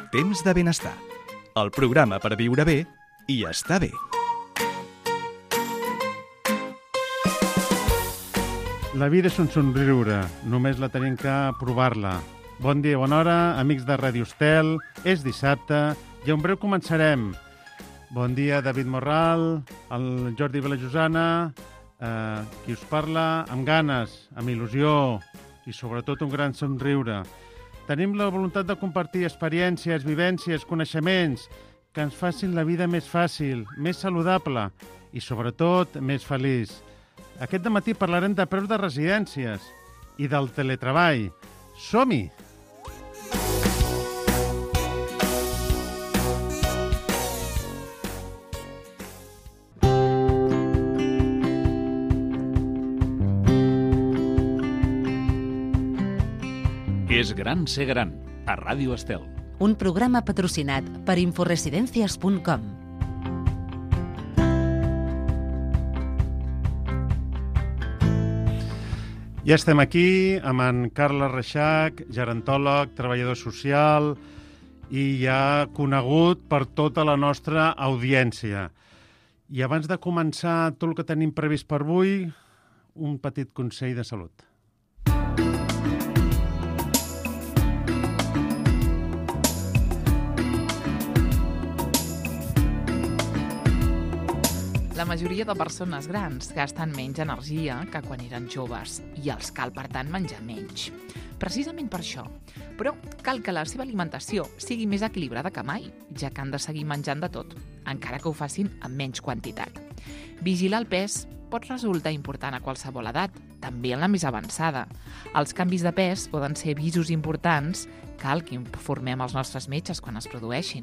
Temps de benestar, el programa per viure bé i estar bé. La vida és un somriure, només la tenim que provar-la. Bon dia, bona hora, amics de Ràdio Estel. És dissabte i en breu començarem. Bon dia, David Morral, el Jordi Vilajosana, qui us parla amb ganes, amb il·lusió i sobretot un gran somriure. Tenim la voluntat de compartir experiències, vivències, coneixements que ens facin la vida més fàcil, més saludable i sobretot més feliç. Aquest dematí parlarem de preus de residències i del teletreball. Som-hi! És gran ser gran, a Ràdio Estel. Un programa patrocinat per inforesidencias.com. Ja estem aquí amb en Carles Reixac, gerontòleg, treballador social i ja conegut per tota la nostra audiència. I abans de començar tot el que tenim previst per avui, un petit consell de salut. La majoria de persones grans gasten menys energia que quan eren joves i els cal, per tant, menjar menys. Precisament per això. Però cal que la seva alimentació sigui més equilibrada que mai, ja que han de seguir menjant de tot, encara que ho facin amb menys quantitat. Vigilar el pes pot resultar important a qualsevol edat, també en la més avançada. Els canvis de pes poden ser avisos importants, cal que informem els nostres metges quan es produeixin.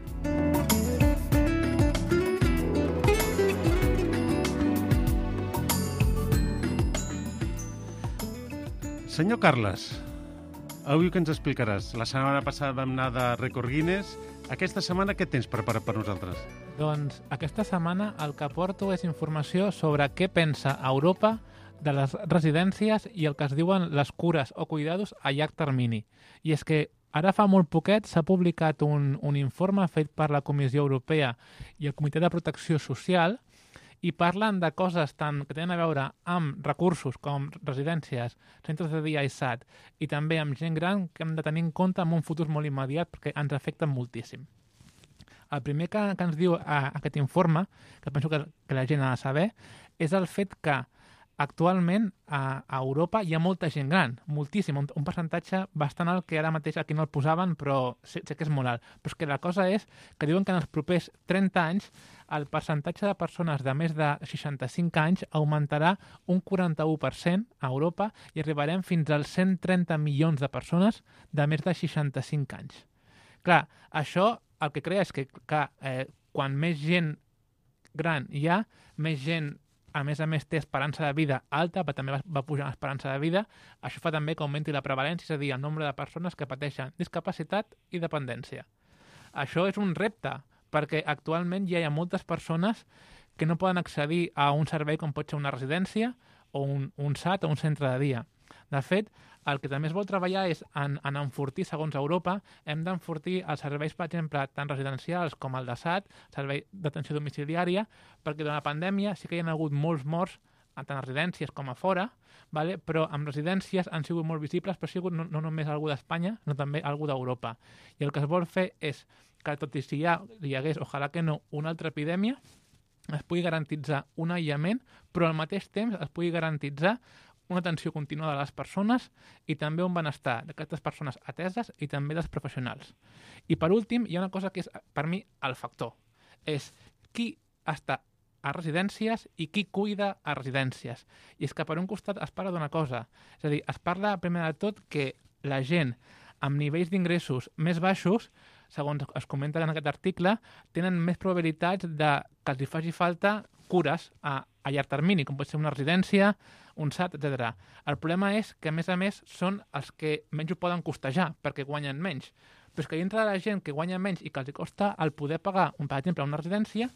Senyor Carles, avui que ens explicaràs? La setmana passada vam anar de Rècord Guinness. Aquesta setmana què tens preparat per nosaltres? Doncs aquesta setmana el que porto és informació sobre què pensa Europa de les residències i el que es diuen les cures o cuidados a llarg termini. I és que ara fa molt poquet s'ha publicat un informe fet per la Comissió Europea i el Comitè de Protecció Social i parlen de coses tant que tenen a veure amb recursos com residències, centres de dia i SAT i també amb gent gran que hem de tenir en compte en un futur molt immediat perquè ens afecten moltíssim. El primer que ens diu aquest informe, que penso que la gent ha de saber, és el fet que actualment a Europa hi ha molta gent gran, moltíssim, un percentatge bastant alt que ara mateix aquí no el posaven, però sé que és molt alt. Però és que la cosa és que diuen que en els propers 30 anys el percentatge de persones de més de 65 anys augmentarà un 41% a Europa i arribarem fins als 130 milions de persones de més de 65 anys. Clar, això el que crea és que quan més gent gran hi ha, més gent a més té esperança de vida alta, però també va pujar l'esperança de vida, això fa també que augmenti la prevalència, és a dir, el nombre de persones que pateixen discapacitat i dependència. Això és un repte, perquè actualment ja hi ha moltes persones que no poden accedir a un servei com pot ser una residència o un SAT o un centre de dia. De fet, el que també es vol treballar és en enfortir, segons Europa, hem d'enfortir els serveis, per exemple, tant residencials com el de SAT, servei d'atenció domiciliària, perquè durant la pandèmia sí que hi ha hagut molts morts, tant a residències com a fora, però amb residències han sigut molt visibles, però ha sigut no només algú d'Espanya, sinó també algú d'Europa. I el que es vol fer és que, tot i si hi hagués, ojalà que no, una altra epidèmia, es pugui garantitzar un aïllament, però al mateix temps es pugui garantitzar una atenció contínua de les persones i també un benestar d'aquestes persones ateses i també dels professionals. I per últim, hi ha una cosa que és, per mi, el factor. És qui està a residències i qui cuida a residències. I és que per un costat es parla d'una cosa. És a dir, es parla primer de tot que la gent amb nivells d'ingressos més baixos, segons es comenta en aquest article, tenen més probabilitats que els hi faci falta cures a llarg termini, com pot ser una residència, un SAT, etc. El problema és que, a més, són els que menys ho poden costejar, perquè guanyen menys. Però és que dintre de la gent que guanya menys i que els costa el poder pagar, per exemple, una residència,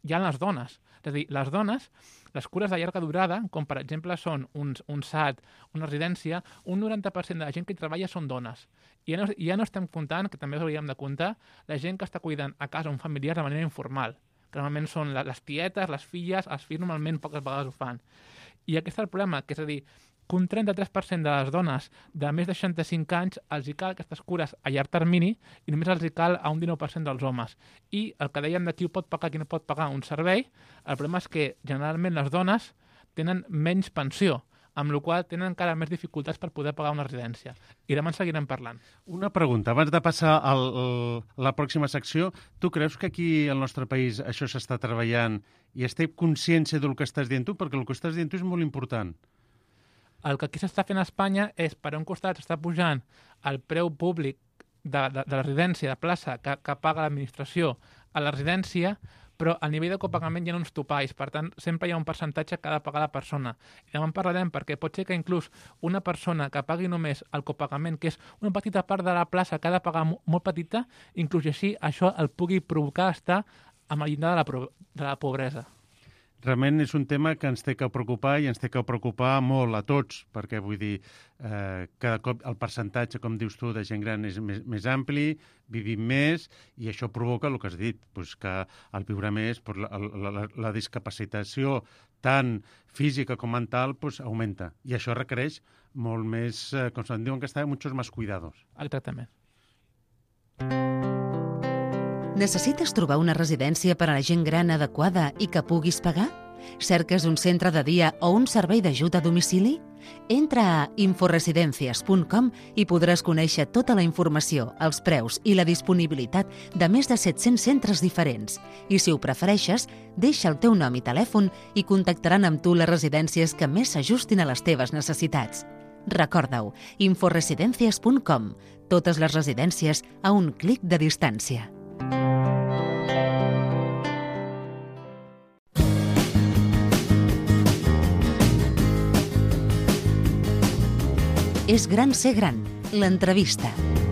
hi ha les dones. És a dir, les dones, les cures de llarga durada, com per exemple són un SAT, una residència, un 90% de la gent que hi treballa són dones. I ja no estem comptant, que també hauríem de comptar, la gent que està cuidant a casa un familiar de manera informal, que normalment són les tietes, les filles, els fills normalment poques vegades ho fan. I aquest és el problema, que és a dir, que un 33% de les dones de més de 65 anys els hi cal aquestes cures a llarg termini i només els hi cal a un 19% dels homes. I el que dèiem de qui ho pot pagar, qui no pot pagar un servei, el problema és que generalment les dones tenen menys pensió, amb la qual tenen encara més dificultats per poder pagar una residència. I demà en seguirem parlant. Una pregunta, abans de passar a la pròxima secció, tu creus que aquí al nostre país això s'està treballant i es té consciència del que estàs dient tu? Perquè el que estàs dient tu és molt important. El que aquí s'està fent a Espanya és, per un costat, s'està pujant el preu públic de la residència, de plaça, que paga l'administració a la residència, però al nivell de copagament hi ha uns topalls, per tant, sempre hi ha un percentatge que ha de pagar la persona. I demà en parlarem perquè pot ser que inclús una persona que pagui només el copagament, que és una petita part de la plaça que ha de pagar molt petita, inclús així això el pugui provocar estar amb el llindar de la pobresa. Realment és un tema que ens té que preocupar i ens té que preocupar molt a tots, perquè vull dir, cada cop el percentatge, com dius tu, de gent gran és més ampli, vivim més, i això provoca el que has dit, doncs que al viure més la discapacitació tant física com mental augmenta. I això requereix molt més, com se'n diuen que està, muchos más cuidados. Exactament. Necessites trobar una residència per a la gent gran adequada i que puguis pagar? Cerques un centre de dia o un servei d'ajuda a domicili? Entra a inforesidencias.com i podràs conèixer tota la informació, els preus i la disponibilitat de més de 700 centres diferents. I si ho prefereixes, deixa el teu nom i telèfon i contactaran amb tu les residències que més s'ajustin a les teves necessitats. Recorda-ho, inforesidencias.com. Totes les residències a un clic de distància. És gran ser gran, l'entrevista.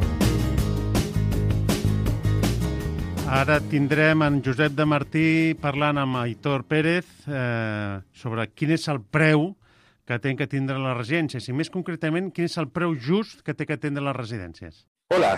Ara tindrem en Josep de Martí parlant amb Aitor Pérez sobre quin és el preu que té que tindre les residències i més concretament quin és el preu just que té que tindre les residències. Hola,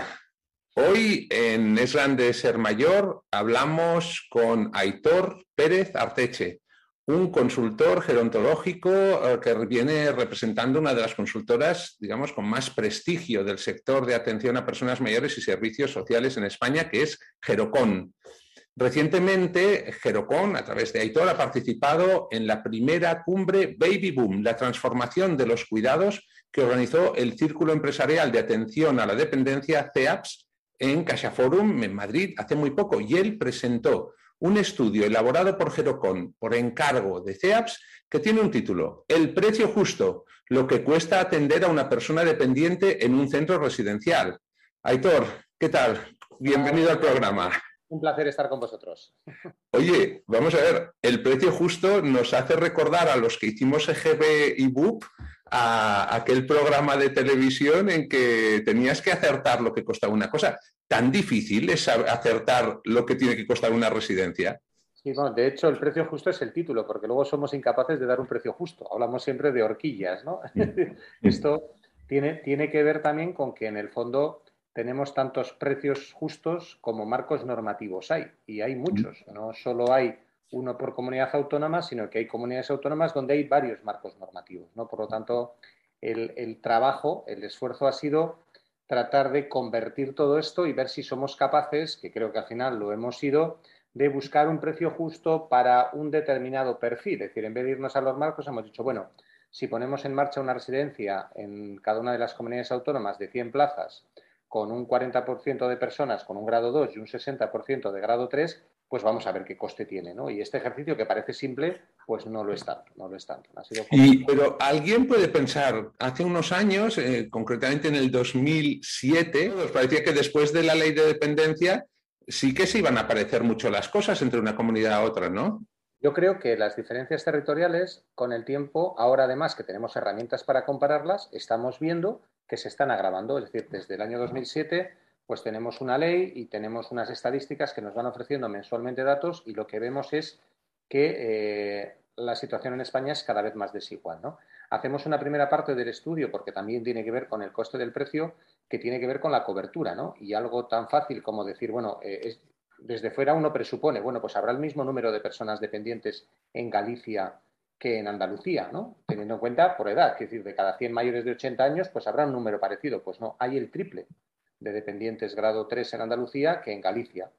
hoy en Es Grande Ser Mayor hablamos con Aitor Pérez Arteche, un consultor gerontológico que viene representando una de las consultoras, digamos, con más prestigio del sector de atención a personas mayores y servicios sociales en España, que es Gerocon. Recientemente, Gerocon, a través de Aitor, ha participado en la primera cumbre Baby Boom, la transformación de los cuidados que organizó el Círculo Empresarial de Atención a la Dependencia, CEAPS, en CaixaForum, en Madrid, hace muy poco. Y él presentó un estudio elaborado por Gerocon por encargo de CEAPS que tiene un título: El precio justo, lo que cuesta atender a una persona dependiente en un centro residencial. Aitor, ¿qué tal? Bienvenido al programa. Un placer estar con vosotros. Oye, vamos a ver, el precio justo nos hace recordar a los que hicimos EGB y BUP a aquel programa de televisión en que tenías que acertar lo que costaba una cosa. ¿Tan difícil es acertar lo que tiene que costar una residencia? Sí, bueno, de hecho el precio justo es el título, porque luego somos incapaces de dar un precio justo. Hablamos siempre de horquillas, ¿no? Esto tiene que ver también con que en el fondo tenemos tantos precios justos como marcos normativos hay, y hay muchos. No solo hay uno por comunidad autónoma, sino que hay comunidades autónomas donde hay varios marcos normativos, ¿no? Por lo tanto, el trabajo, el esfuerzo ha sido tratar de convertir todo esto y ver si somos capaces, que creo que al final lo hemos sido, de buscar un precio justo para un determinado perfil. Es decir, en vez de irnos a los marcos, hemos dicho, bueno, si ponemos en marcha una residencia en cada una de las comunidades autónomas de 100 plazas, con un 40% de personas con un grado 2 y un 60% de grado 3, pues vamos a ver qué coste tiene, ¿no? Y este ejercicio, que parece simple, pues no lo es tanto, no lo es tanto. Ha sido pero alguien puede pensar, hace unos años, concretamente en el 2007, nos parecía que después de la ley de dependencia sí que se iban a parecer mucho las cosas entre una comunidad a otra, ¿no? Yo creo que las diferencias territoriales, con el tiempo, ahora además que tenemos herramientas para compararlas, estamos viendo que se están agravando. Es decir, desde el año 2007, pues tenemos una ley y tenemos unas estadísticas que nos van ofreciendo mensualmente datos y lo que vemos es que la situación en España es cada vez más desigual, ¿no? Hacemos una primera parte del estudio porque también tiene que ver con el coste del precio, que tiene que ver con la cobertura, ¿no? Y algo tan fácil como decir, bueno, desde fuera uno presupone, bueno, pues habrá el mismo número de personas dependientes en Galicia que en Andalucía, ¿no? Teniendo en cuenta por edad, es decir, de cada 100 mayores de 80 años, pues habrá un número parecido. Pues no, hay el triple de dependientes grado 3 en Andalucía que en Galicia.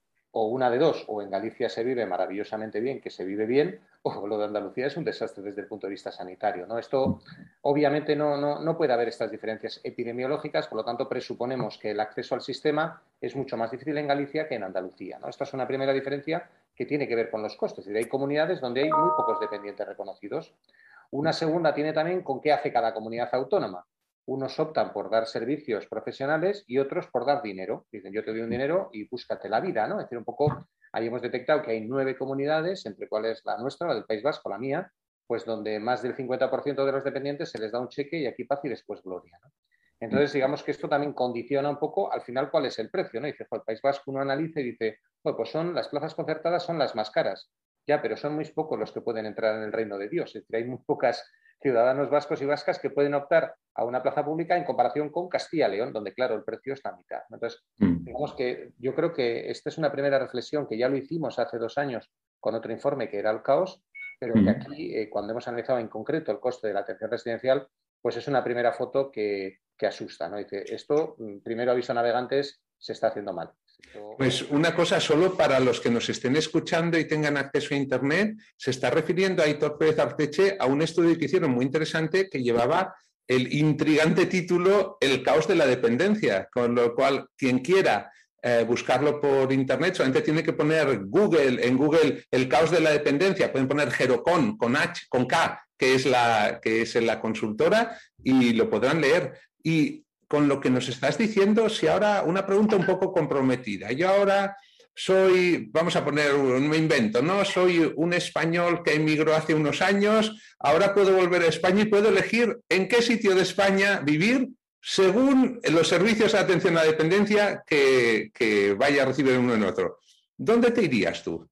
O una de dos, o en Galicia se vive maravillosamente bien, que se vive bien, o lo de Andalucía es un desastre desde el punto de vista sanitario, ¿no? Esto, obviamente, no puede haber estas diferencias epidemiológicas, por lo tanto, presuponemos que el acceso al sistema es mucho más difícil en Galicia que en Andalucía, ¿no? Esta es una primera diferencia que tiene que ver con los costes. Es decir, hay comunidades donde hay muy pocos dependientes reconocidos. Una segunda tiene también con qué hace cada comunidad autónoma. Unos optan por dar servicios profesionales y otros por dar dinero. Dicen, yo te doy un dinero y búscate la vida, ¿no? Es decir, un poco, ahí hemos detectado que hay 9 comunidades, entre cuales la nuestra, la del País Vasco, la mía, pues donde más del 50% de los dependientes se les da un cheque y aquí paz y después gloria, ¿no? Entonces, digamos que esto también condiciona un poco al final cuál es el precio, ¿no? Dice, el País Vasco uno analiza y dice, bueno, pues las plazas concertadas son las más caras. Ya, pero son muy pocos los que pueden entrar en el reino de Dios. Es decir, hay muy pocas ciudadanos vascos y vascas que pueden optar a una plaza pública en comparación con Castilla y León, donde, claro, el precio es la mitad. Entonces, digamos que yo creo que esta es una primera reflexión que ya lo hicimos hace 2 años con otro informe que era el caos, pero que aquí, cuando hemos analizado en concreto el coste de la atención residencial, pues es una primera foto que asusta, ¿no? Dice, esto, primero aviso a navegantes, se está haciendo mal. Pues una cosa solo para los que nos estén escuchando y tengan acceso a Internet, se está refiriendo a Aitor Pérez Arteche a un estudio que hicieron muy interesante que llevaba el intrigante título El caos de la dependencia, con lo cual quien quiera buscarlo por Internet solamente tiene que poner en Google el caos de la dependencia, pueden poner Gerocon con K, que es la consultora, y lo podrán leer. Y con lo que nos estás diciendo, si ahora una pregunta un poco comprometida. Yo ahora vamos a poner un invento, ¿no? Soy un español que emigró hace unos años, ahora puedo volver a España y puedo elegir en qué sitio de España vivir según los servicios de atención a la dependencia que vaya a recibir uno en otro. ¿Dónde te irías tú?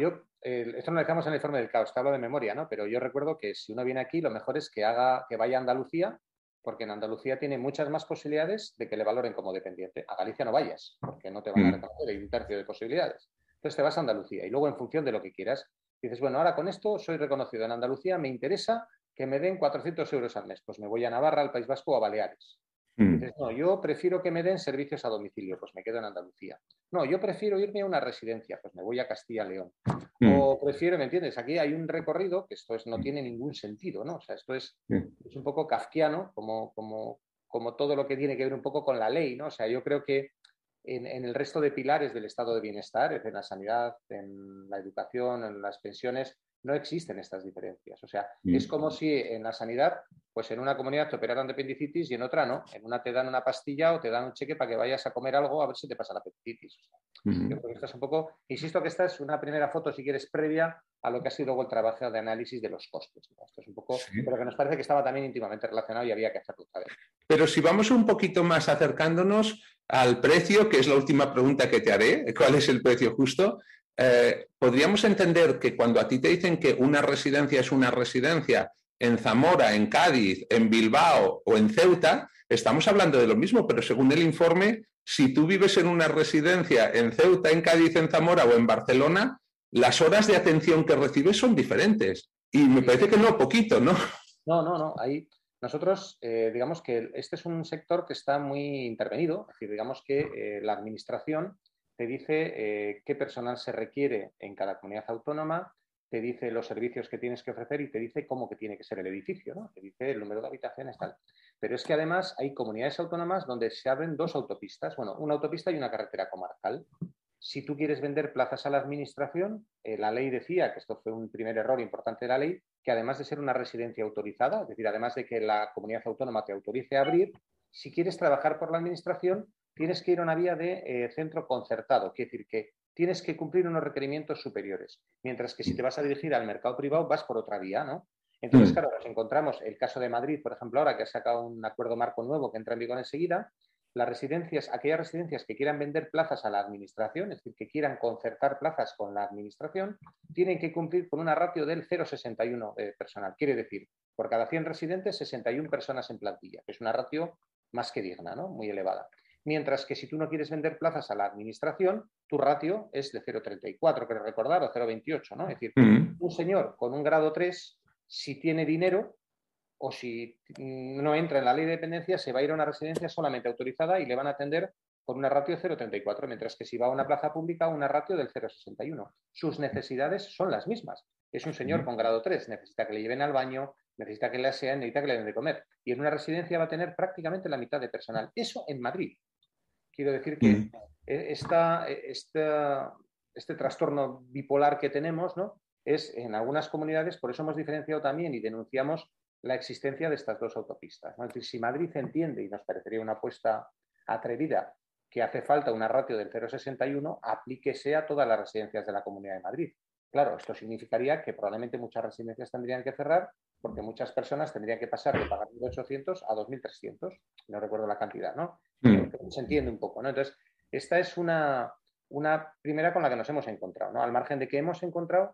Esto lo dejamos en el informe del caos, te hablo de memoria, ¿no? Pero yo recuerdo que si uno viene aquí, lo mejor es que vaya a Andalucía, porque en Andalucía tiene muchas más posibilidades de que le valoren como dependiente. A Galicia no vayas, porque no te van a reconocer, hay un tercio de posibilidades. Entonces te vas a Andalucía y luego en función de lo que quieras, dices, bueno, ahora con esto soy reconocido en Andalucía, me interesa que me den 400 euros al mes. Pues me voy a Navarra, al País Vasco o a Baleares. Dices, no, yo prefiero que me den servicios a domicilio, pues me quedo en Andalucía. No, yo prefiero irme a una residencia, pues me voy a Castilla y León. O prefiero, ¿me entiendes? Aquí hay un recorrido que esto no tiene ningún sentido, ¿no? O sea, esto es un poco kafkiano, como todo lo que tiene que ver un poco con la ley, ¿no? O sea, yo creo que en el resto de pilares del estado de bienestar, en la sanidad, en la educación, en las pensiones, no existen estas diferencias. O sea, es como si en la sanidad, pues en una comunidad te operaran de apendicitis y en otra no. En una te dan una pastilla o te dan un cheque para que vayas a comer algo a ver si te pasa la apendicitis. O sea, yo creo que esto es un poco... Insisto que esta es una primera foto, si quieres, previa a lo que ha sido luego el trabajo de análisis de los costes, ¿no? Esto es un poco... Pero que nos parece que estaba también íntimamente relacionado y había que hacerlo. Pero si vamos un poquito más acercándonos al precio, que es la última pregunta que te haré, ¿cuál es el precio justo? Podríamos entender que cuando a ti te dicen que una residencia es una residencia en Zamora, en Cádiz, en Bilbao o en Ceuta, estamos hablando de lo mismo, pero según el informe, si tú vives en una residencia en Ceuta, en Cádiz, en Zamora o en Barcelona, las horas de atención que recibes son diferentes. Y me parece que no poquito, ¿no? No. Ahí nosotros, digamos que este es un sector que está muy intervenido. Es decir, digamos que la administración te dice qué personal se requiere en cada comunidad autónoma, te dice los servicios que tienes que ofrecer y te dice cómo que tiene que ser el edificio, ¿no? Te dice el número de habitaciones, tal. Pero es que además hay comunidades autónomas donde se abren 2 autopistas, bueno, una autopista y una carretera comarcal. Si tú quieres vender plazas a la administración, la ley decía, que esto fue un primer error importante de la ley, que además de ser una residencia autorizada, es decir, además de que la comunidad autónoma te autorice a abrir, si quieres trabajar por la administración, tienes que ir a una vía de centro concertado, quiere decir que tienes que cumplir unos requerimientos superiores, mientras que si te vas a dirigir al mercado privado vas por otra vía, ¿no? Entonces, claro, nos encontramos el caso de Madrid, por ejemplo, ahora que ha sacado un acuerdo marco nuevo que entra en vigor enseguida. aquellas residencias que quieran vender plazas a la administración, es decir, que quieran concertar plazas con la administración, tienen que cumplir con una ratio del 0,61 de personal. Quiere decir, por cada 100 residentes, 61 personas en plantilla, que es una ratio más que digna, ¿no? Muy elevada. Mientras que si tú no quieres vender plazas a la administración, tu ratio es de 0,34, creo recordar, o 0,28, ¿no? Es decir, un señor con un grado 3, si tiene dinero, o si no entra en la ley de dependencia, se va a ir a una residencia solamente autorizada y le van a atender con una ratio de 0,34, mientras que si va a una plaza pública, una ratio del 0,61. Sus necesidades son las mismas. Es un señor con grado 3, necesita que le lleven al baño, necesita que le asean, necesita que le den de comer. Y en una residencia va a tener prácticamente la mitad de personal. Eso en Madrid. Quiero decir que este trastorno bipolar que tenemos, ¿no?, es en algunas comunidades, por eso hemos diferenciado también y denunciamos la existencia de estas dos autopistas, ¿no? Es decir, si Madrid entiende, y nos parecería una apuesta atrevida, que hace falta una ratio del 0,61, aplíquese a todas las residencias de la Comunidad de Madrid. Claro, esto significaría que probablemente muchas residencias tendrían que cerrar porque muchas personas tendrían que pasar de pagar 1.800 a 2.300, no recuerdo la cantidad, ¿no? Se entiende un poco, ¿no? Entonces, esta es una primera con la que nos hemos encontrado, ¿no? Al margen de que hemos encontrado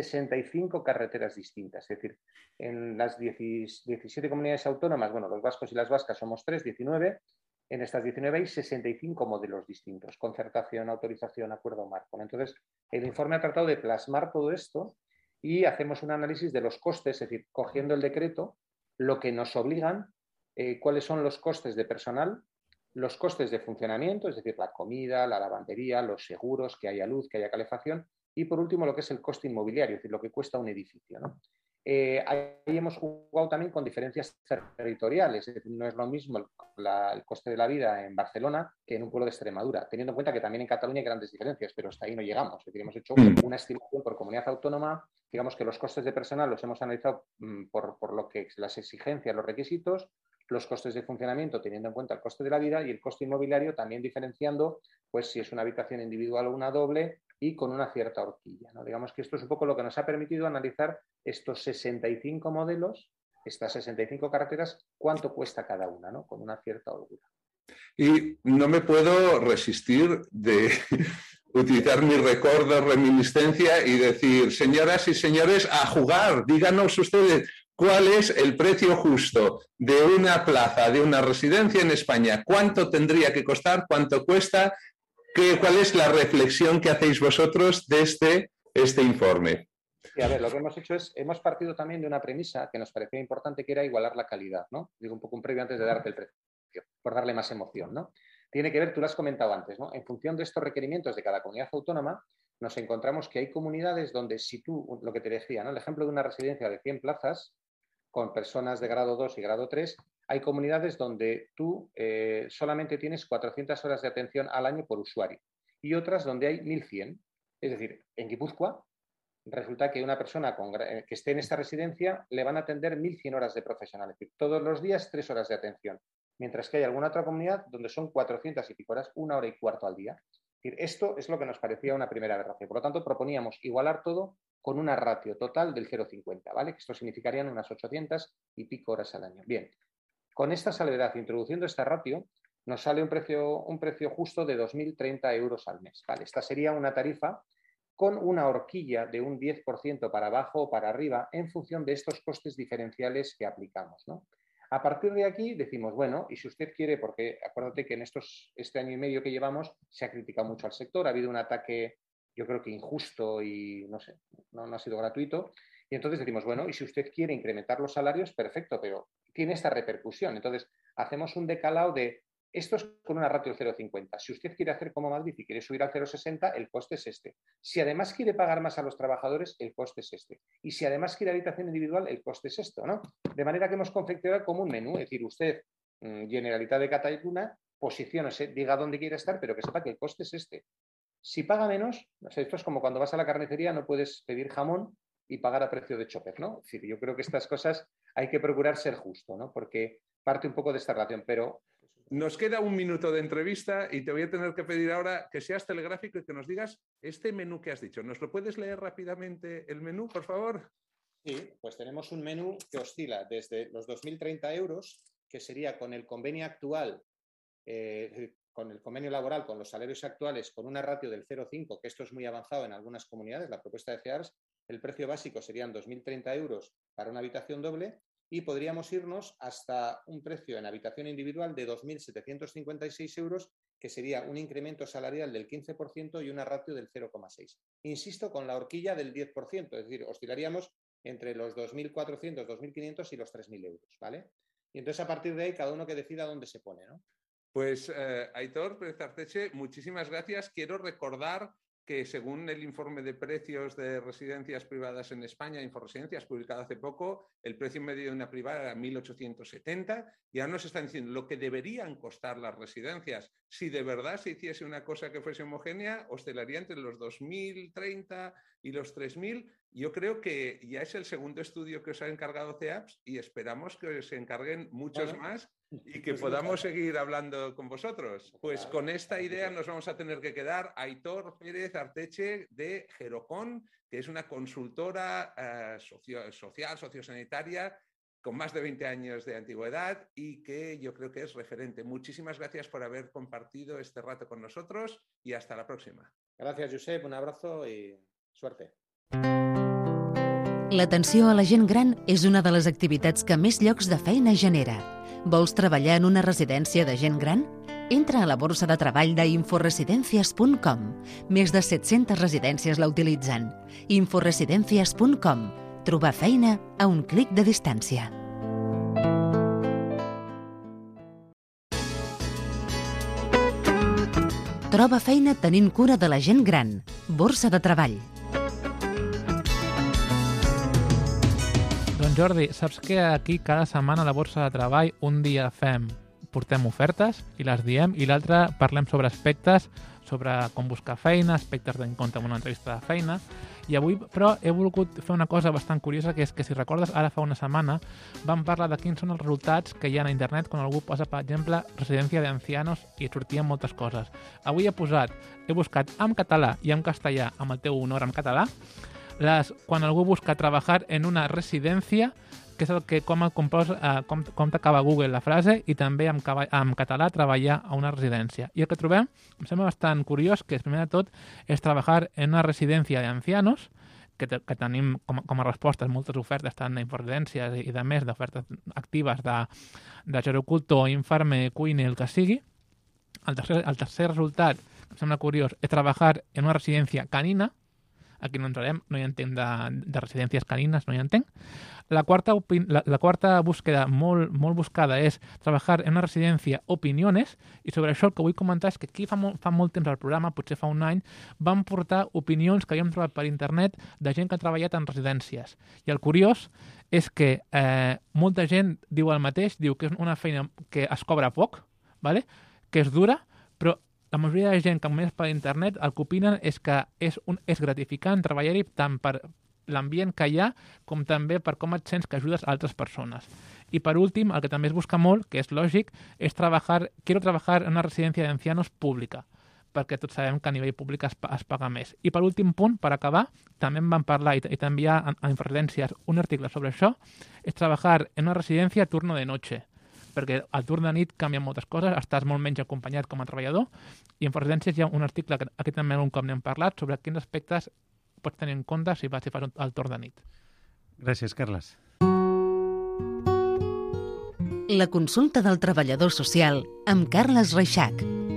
65 carreteras distintas, es decir, en las 17 comunidades autónomas, bueno, los vascos y las vascas somos 19, en estas 19 hay 65 modelos distintos, concertación, autorización, acuerdo marco, ¿no? Entonces, el informe ha tratado de plasmar todo esto y hacemos un análisis de los costes, es decir, cogiendo el decreto, lo que nos obligan, cuáles son los costes de personal, los costes de funcionamiento, es decir, la comida, la lavandería, los seguros, que haya luz, que haya calefacción, y por último lo que es el coste inmobiliario, es decir, lo que cuesta un edificio, ¿no? Ahí hemos jugado también con diferencias territoriales, es decir, no es lo mismo el coste de la vida en Barcelona que en un pueblo de Extremadura, teniendo en cuenta que también en Cataluña hay grandes diferencias, pero hasta ahí no llegamos, es decir, hemos hecho una estimación por comunidad autónoma, digamos que los costes de personal los hemos analizado por lo que las exigencias, los requisitos, los costes de funcionamiento teniendo en cuenta el coste de la vida y el coste inmobiliario también diferenciando pues si es una habitación individual o una doble y con una cierta horquilla, ¿no? Digamos que esto es un poco lo que nos ha permitido analizar estos 65 modelos, estas 65 carreteras, cuánto cuesta cada una, ¿no? Con una cierta holgura. Y no me puedo resistir de utilizar mi recuerdo, reminiscencia y decir, señoras y señores, a jugar, díganos ustedes cuál es el precio justo de una plaza, de una residencia en España, cuánto tendría que costar, cuánto cuesta, cuál es la reflexión que hacéis vosotros desde este informe. Y a ver, lo que hemos hecho es, hemos partido también de una premisa que nos parecía importante, que era igualar la calidad, ¿no? Digo un poco un previo antes de darte el precio, por darle más emoción, ¿no? Tiene que ver, tú lo has comentado antes, ¿no? En función de estos requerimientos de cada comunidad autónoma, nos encontramos que hay comunidades donde si tú, lo que te decía, ¿no?, el ejemplo de una residencia de 100 plazas con personas de grado 2 y grado 3, hay comunidades donde tú solamente tienes 400 horas de atención al año por usuario y otras donde hay 1.100. Es decir, en Guipúzcoa resulta que una persona que esté en esta residencia le van a atender 1.100 horas de profesional, es decir, todos los días 3 horas de atención, mientras que hay alguna otra comunidad donde son 400 y pico horas, 1 hora y cuarto al día. Es decir, esto es lo que nos parecía una primera aberración. Por lo tanto, proponíamos igualar todo con una ratio total del 0,50, ¿vale? Que esto significarían unas 800 y pico horas al año. Bien, con esta salvedad, introduciendo esta ratio, nos sale un precio justo de 2.030 euros al mes, ¿vale? Esta sería una tarifa con una horquilla de un 10% para abajo o para arriba en función de estos costes diferenciales que aplicamos, ¿no? A partir de aquí decimos, bueno, y si usted quiere, porque acuérdate que en este año y medio que llevamos se ha criticado mucho al sector, ha habido un ataque, yo creo que injusto y no sé, no ha sido gratuito, y entonces decimos, bueno, y si usted quiere incrementar los salarios, perfecto, pero tiene esta repercusión. Entonces hacemos un decalado de, esto es con una ratio 0,50. Si usted quiere hacer como Madrid y quiere subir al 0,60, el coste es este. Si además quiere pagar más a los trabajadores, el coste es este. Y si además quiere habitación individual, el coste es esto, ¿no? De manera que hemos confeccionado como un menú, es decir, usted, Generalitat de Catalunya, posiciónese, diga dónde quiere estar, pero que sepa que el coste es este. Si paga menos, o sea, esto es como cuando vas a la carnicería, no puedes pedir jamón y pagar a precio de chopper, ¿no? Es decir, yo creo que estas cosas hay que procurar ser justo, ¿no? Porque parte un poco de esta relación, pero... Nos queda un minuto de entrevista y te voy a tener que pedir ahora que seas telegráfico y que nos digas este menú que has dicho. ¿Nos lo puedes leer rápidamente el menú, por favor? Sí, pues tenemos un menú que oscila desde los 2.030 euros, que sería con el convenio actual con el convenio laboral, con los salarios actuales, con una ratio del 0,5, que esto es muy avanzado en algunas comunidades, la propuesta de CEARS, el precio básico serían 2.030 euros para una habitación doble y podríamos irnos hasta un precio en habitación individual de 2.756 euros, que sería un incremento salarial del 15% y una ratio del 0,6. Insisto, con la horquilla del 10%, es decir, oscilaríamos entre los 2.400, 2.500 y los 3.000 euros, ¿vale? Y entonces a partir de ahí cada uno que decida dónde se pone, ¿no? Pues Aitor Pérez Arteche, muchísimas gracias. Quiero recordar que según el informe de precios de residencias privadas en España, Inforesidencias, publicado hace poco, el precio medio de una privada era 1.870 y ahora nos están diciendo lo que deberían costar las residencias. Si de verdad se hiciese una cosa que fuese homogénea, oscilaría entre los 2.030 y los 3.000. Yo creo que ya es el segundo estudio que os ha encargado CEAPS y esperamos que os encarguen muchos más y que podamos seguir hablando con vosotros. Pues con esta idea nos vamos a tener que quedar. Aitor Pérez Arteche de Gerocon, que es una consultora social, sociosanitaria con más de 20 años de antigüedad y que yo creo que es referente. Muchísimas gracias por haber compartido este rato con nosotros y hasta la próxima. Gracias, Josep. Un abrazo y suerte. L'atenció a la gent gran és una de les activitats que més llocs de feina genera. Vols treballar en una residència de gent gran? Entra a la borsa de treball d'inforesidencias.com. Més de 700 residències la utilitzen. Inforesidencias.com. Trobar feina a un clic de distància. Troba feina tenint cura de la gent gran. Borsa de treball. Doncs Jordi, saps que aquí cada setmana a la borsa de treball un dia portem ofertes i les diem i l'altre parlem sobre aspectes, sobre com buscar feina, aspectes en compte amb una entrevista de feina. I avui, però, he volgut fer una cosa bastant curiosa, que és que, si recordes, ara fa una setmana vam parlar de quins són els resultats que hi ha a internet quan algú posa, per exemple, residència d'ancianos i sortien moltes coses. Avui he buscat en català i en castellà, amb el teu honor en català, quan algú busca treballar en una residència, que és el que com t'acaba Google la frase, i també en català treballar a una residència. I el que trobem, em sembla bastant curiós, que primer de tot és treballar en una residència d'ancianos, que tenim com a respostes moltes ofertes tant d'inforresidències i de més d'ofertes actives de gerocultor, infermer, cuiner, el que sigui. El tercer resultat, que em sembla curiós, és treballar en una residència canina. Aquí no entrarem, no hi entenc de residències canines, no hi entenc. La quarta búsqueda molt buscada és treballar en una residència opiniones, i sobre això el que vull comentar és que aquí fa molt temps al programa, potser fa un any, vam portar opinions que havíem trobat per internet de gent que ha treballat en residències. I el curiós és que molta gent diu el mateix, diu que és una feina que es cobra poc, ¿vale? Que és dura, però la majoria de gent que més per internet el que opinen és que és gratificant treballar-hi tant per l'ambient que hi ha com també per com et sents que ajudes a altres persones. I per últim, el que també es busca molt, que és lògic, és quiero trabajar en una residència d'ancianos pública, perquè tots sabem que a nivell públic es paga més. I per últim punt, per acabar, també en vam parlar i també hi ha a Inforesidències un article sobre això, és treballar en una residència a turno de noche, perquè al turn de nit canvien moltes coses, estàs molt menys acompanyat com a treballador, i en Residències hi ha un article que aquí també algun cop n'hem parlat sobre quins aspectes pots tenir en compte si fas el torn de nit. Gràcies, Carles. La consulta del treballador social amb Carles Reixac.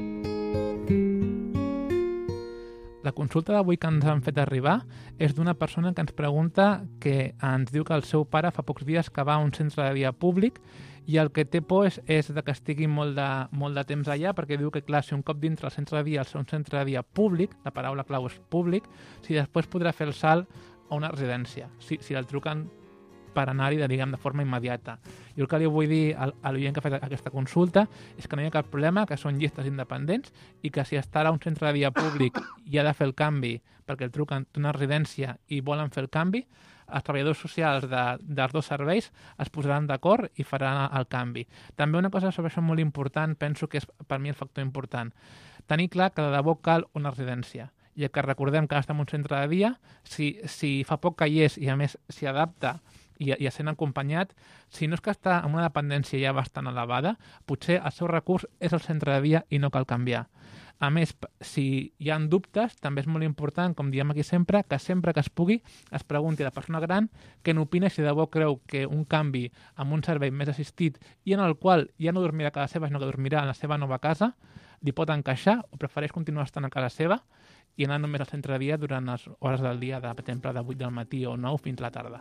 La consulta d'avui que ens han fet arribar és d'una persona que ens pregunta, que ens diu que el seu pare fa pocs dies que va a un centre de dia públic i el que té por és de que estigui molt de temps allà, perquè diu que, clar, si un cop dintre el centre de dia, el seu centre de dia públic, la paraula clau és públic, si després podrà fer el salt a una residència, si el truquen per anar-hi, diguem, de forma immediata. Jo el que li vull dir a l'oient que ha fet aquesta consulta és que no hi ha cap problema, que són llistes independents i que si estarà a un centre de dia públic i ha de fer el canvi perquè el truquen d'una residència i volen fer el canvi, els treballadors socials dels dos serveis es posaran d'acord i faran el canvi. També una cosa sobre això molt important, penso que és per mi el factor important. Tenir clar que de debò cal una residència. I que recordem que està en un centre de dia, si fa poc que hi és i a més s'hi adapta i essent acompanyat, si no és que està en una dependència ja bastant elevada, potser el seu recurs és el centre de dia i no cal canviar. A més, si hi ha dubtes, també és molt important, com diem aquí sempre que es pugui es pregunti a la persona gran què n'opina, si de debò creu que un canvi amb un servei més assistit i en el qual ja no dormirà a casa seva, sinó que dormirà en la seva nova casa, li pot encaixar o prefereix continuar estant a casa seva i anar només al centre de dia durant les hores del dia, per exemple, de 8 del matí o 9 fins a la tarda.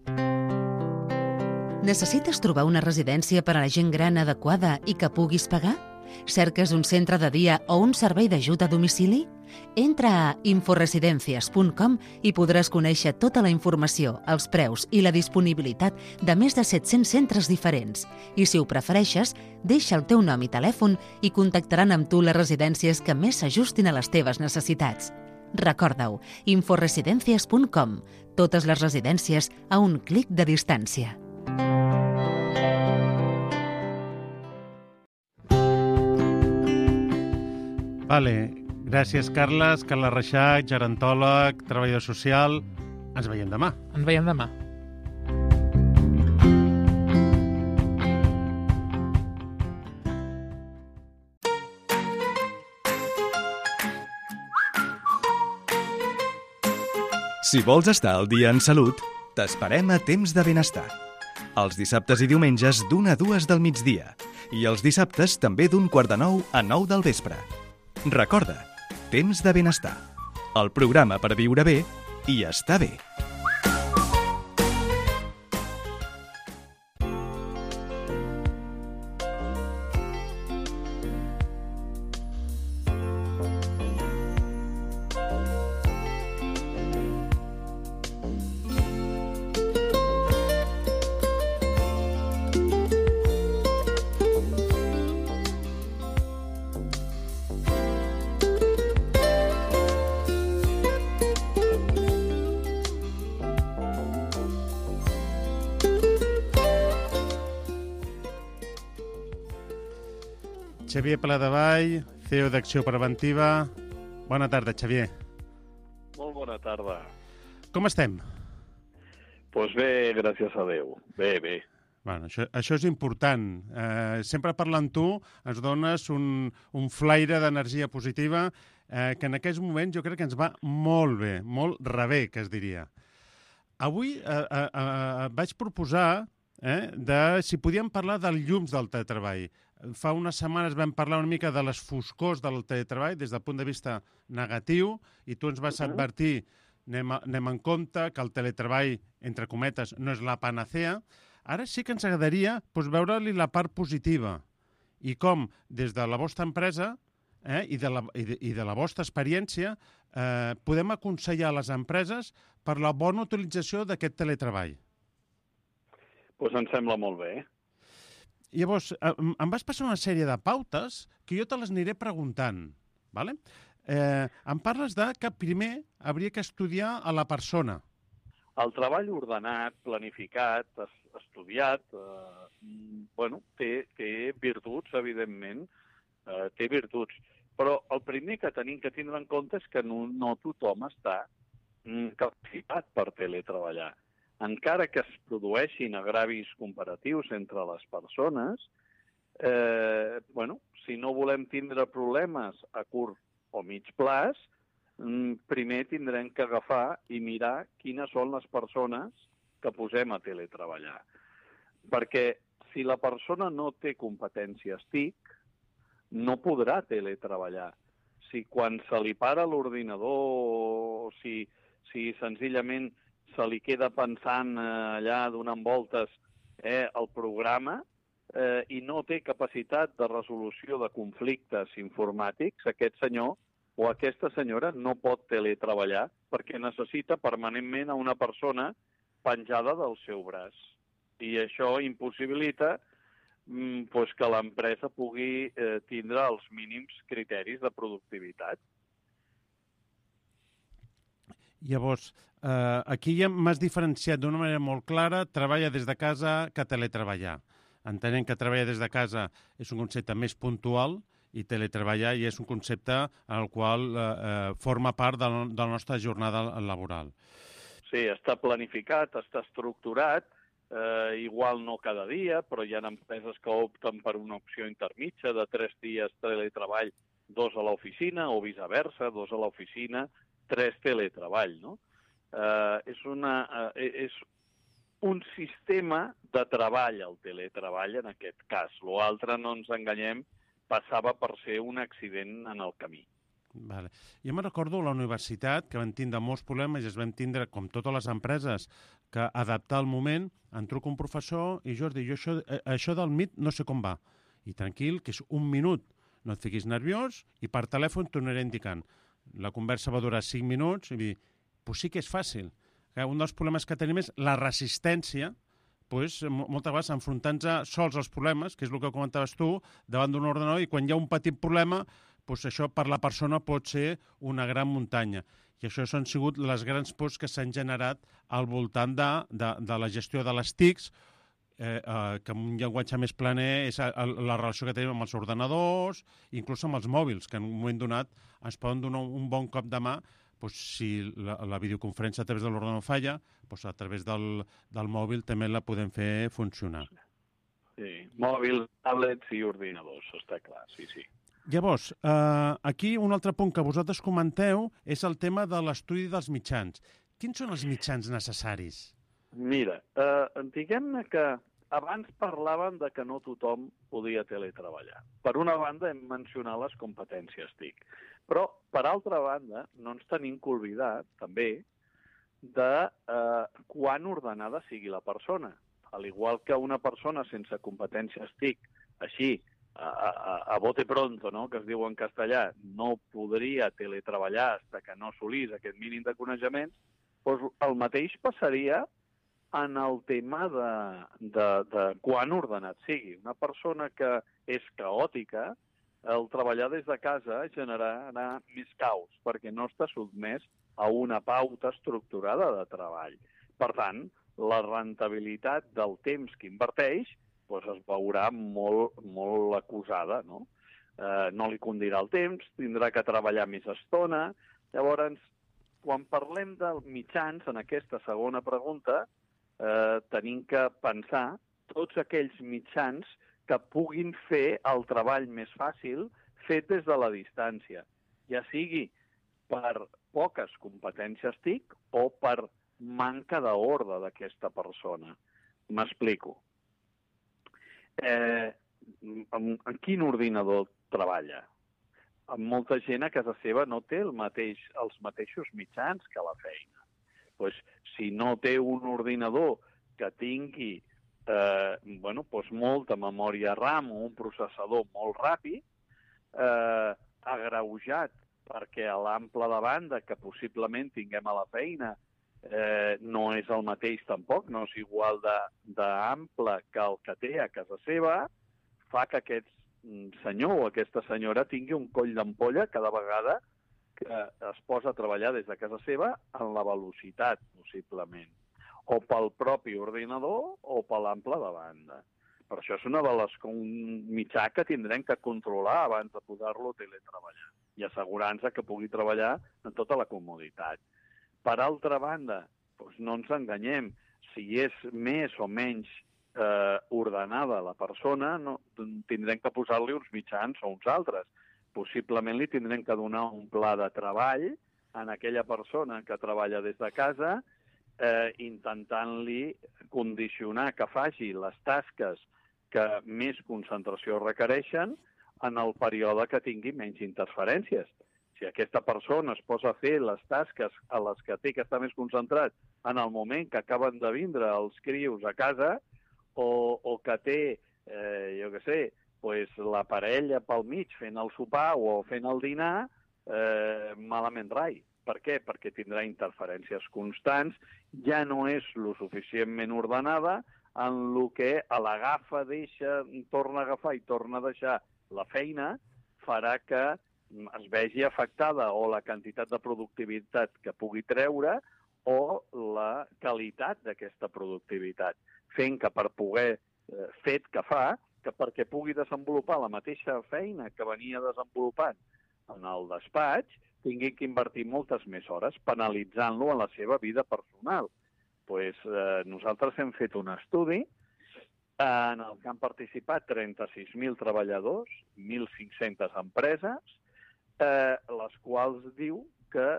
Necessites trobar una residència per a la gent gran adequada i que puguis pagar? Cerques un centre de dia o un servei d'ajut a domicili? Entra a inforesidencias.com i podràs conèixer tota la informació, els preus i la disponibilitat de més de 700 centres diferents. I si ho prefereixes, deixa el teu nom i telèfon i contactaran amb tu les residències que més s'ajustin a les teves necessitats. Recorda-ho, inforesidencias.com. Totes les residències a un clic de distància. Vale, gràcies Carles Reixac, gerontòleg, treballador social. Ens veiem demà. Ens veiem demà. Si vols estar al dia en salut, t'esperem a Temps de Benestar. Els dissabtes i diumenges d'1 a 2 del migdia i els dissabtes també d'1 quart de 9 a 9 del vespre. Recorda, Temps de Benestar, el programa per viure bé i estar bé. Xavier Paladevall, CEO d'Acció Preventiva. Bona tarda, Xavier. Molt bona tarda. Com estem? Doncs bé, gràcies a Déu. Bé. Bueno, això és important. Sempre parlant tu ens dones un flaire d'energia positiva que en aquests moments jo crec que ens va molt bé, molt rebé, que es diria. Avui vaig proposar de si podíem parlar dels llums del teletreball. Fa unes setmanes vam parlar una mica de les foscors del teletreball des del punt de vista negatiu i tu ens vas advertir, anem en compte, que el teletreball, entre cometes, no és la panacea. Ara sí que ens agradaria veure-li la part positiva i com des de la vostra empresa i de la vostra experiència podem aconsellar les empreses per la bona utilització d'aquest teletreball. Doncs em sembla molt bé. Llavors, em vas passar una sèrie de pautes que jo te les aniré preguntant. Vale? Em parles que primer hauria que estudiar a la persona. El treball ordenat, planificat, estudiat, té virtuts, evidentment, té virtuts. Però el primer que tenim que tindre en compte és que no tothom està capacitat per teletreballar. Encara que es produeixin agravis comparatius entre les persones, si no volem tindre problemes a curt o mig plaç, primer tindrem que agafar i mirar quines són les persones que posem a teletreballar. Perquè si la persona no té competències TIC, no podrà teletreballar. Si quan se li para l'ordinador o si senzillament se li queda pensant allà donant voltes el programa i no té capacitat de resolució de conflictes informàtics, aquest senyor o aquesta senyora no pot teletreballar perquè necessita permanentment a una persona penjada del seu braç. I això impossibilita que l'empresa pugui tindre els mínims criteris de productivitat. Llavors, aquí ja m'has diferenciat d'una manera molt clara treballa des de casa que teletreballar. Entenent que treballar des de casa és un concepte més puntual i teletreballar ja és un concepte en el qual forma part de la nostra jornada laboral. Sí, està planificat, està estructurat igual no cada dia, però hi ha empreses que opten per una opció intermitja de 3 dies teletreball, 2 a l'oficina, o viceversa, 2 a l'oficina, 3 teletreball, no? És un sistema de treball, el teletreball, en aquest cas. L'altre, no ens enganyem, passava per ser un accident en el camí. Vale. Jo me recordo a la universitat que van tindre molts problemes i es van tindre, com totes les empreses, que adaptar al moment, em truca un professor i Jordi, jo això del Meet no sé com va. I tranquil, que és 1 minut, no et fiquis nerviós i per telèfon tornaré indicant. La conversa va durar 5 minuts i dir, pues sí que és fàcil. Un dels problemes que tenim és la resistència, pues, moltes vegades enfrontant-nos sols als problemes, que és el que comentaves tu, davant d'un ordenador, i quan hi ha un petit problema, pues això per la persona pot ser una gran muntanya. I això han sigut les grans pors que s'han generat al voltant de la gestió de les TICs, que amb un llenguatge més planer és la relació que tenim amb els ordenadors, inclús amb els mòbils, que en un moment donat ens poden donar un bon cop de mà, doncs, si la videoconferència a través de l'ordenador falla, doncs a través del mòbil també la podem fer funcionar. Sí, mòbils, tablets i ordinadors, està clar, sí, sí. Llavors, aquí un altre punt que vosaltres comenteu és el tema de l'estudi dels mitjans. Quins són els mitjans necessaris? Mira, diguem-ne que abans parlàvem de que no tothom podia teletreballar. Per una banda, hem mencionat les competències TIC. Però, per altra banda, no ens tenim que oblidar, també, de quan ordenada sigui la persona. Al igual que una persona sense competències TIC, així, a bote pronto, no?, que es diu en castellà, no podria teletreballar fins que no assolís aquest mínim de coneixements, doncs el mateix passaria en el tema de quan ordenat sigui. Una persona que és caòtica, el treballar des de casa generarà més caos, perquè no està sotmès a una pauta estructurada de treball. Per tant, la rendibilitat del temps que inverteix es veurà molt acusada, no? No li condirà el temps, tindrà que treballar més estona. Llavors, quan parlem de mitjans, en aquesta segona pregunta, tenim que pensar tots aquells mitjans que puguin fer el treball més fàcil fet des de la distància, ja sigui per poques competències TIC o per manca d'ordre d'aquesta persona. M'explico. En quin ordinador treballa? Molta gent a casa seva no té els mateixos mitjans que la feina. Si no té un ordinador que tingui molta memòria RAM o un processador molt ràpid, agreujat perquè l'ample de banda que possiblement tinguem a la feina no és el mateix tampoc, no és igual d'ample que el que té a casa seva, fa que aquest senyor o aquesta senyora tingui un coll d'ampolla cada vegada que es posa a treballar des de casa seva en la velocitat, possiblement, o pel propi ordinador o per l'ample de banda. Per això és un mitjà que tindrem que controlar abans de poder-lo teletreballar i assegurar-nos que pugui treballar en tota la comoditat. Per altra banda, no ens enganyem, si és més o menys ordenada la persona, tindrem que posar-li uns mitjans o uns altres. Possiblement li tindrem que donar un pla de treball a aquella persona que treballa des de casa, intentant-li condicionar que faci les tasques que més concentració requereixen en el període que tingui menys interferències. Si aquesta persona es posa a fer les tasques a les que té que estar més concentrat en el moment que acaben de vindre els crios a casa o que té, la parella pel mig fent el sopar o fent el dinar, malament rai. Per què? Perquè tindrà interferències constants, ja no és lo suficientment ordenada en el que l'agafa, deixa, torna a agafar i torna a deixar la feina, farà que es vegi afectada o la quantitat de productivitat que pugui treure o la qualitat d'aquesta productivitat, fent que per poder perquè pugui desenvolupar la mateixa feina que venia desenvolupant en el despatx, tingui que invertir moltes més hores penalitzant-lo en la seva vida personal. Nosaltres hem fet un estudi en el que han participat 36.000 treballadors, 1.500 empreses, les quals diu que,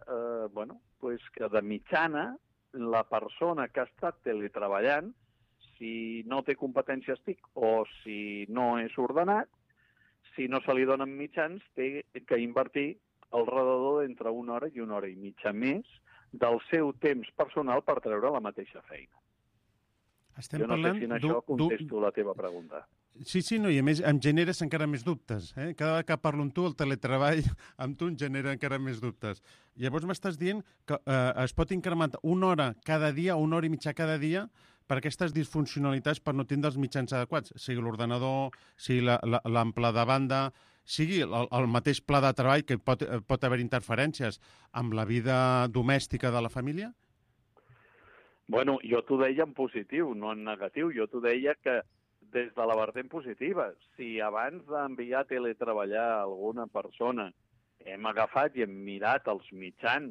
que de mitjana la persona que ha estat teletreballant, si no té competències TIC o si no és ordenat, si no se li donen mitjans, té que invertir alrededor d'entre 1 hora i 1 hora i mitja més del seu temps personal per treure la mateixa feina. Estem jo no sé si en això contesto la teva pregunta. Sí, no, i a més em generes encara més dubtes. Cada vegada que parlo amb tu, el teletreball amb tu em genera encara més dubtes. Llavors m'estàs dient que es pot incrementar 1 hora cada dia, 1 hora i mitja cada dia, per aquestes disfuncionalitats, per no tindre els mitjans adequats, sigui l'ordenador, sigui l'ample de banda, sigui el mateix pla de treball, que pot haver interferències amb la vida domèstica de la família? Bueno, jo t'ho deia en positiu, no en negatiu. Jo t'ho deia que des de la vertent positiva, si abans d'enviar a teletreballar alguna persona hem agafat i hem mirat els mitjans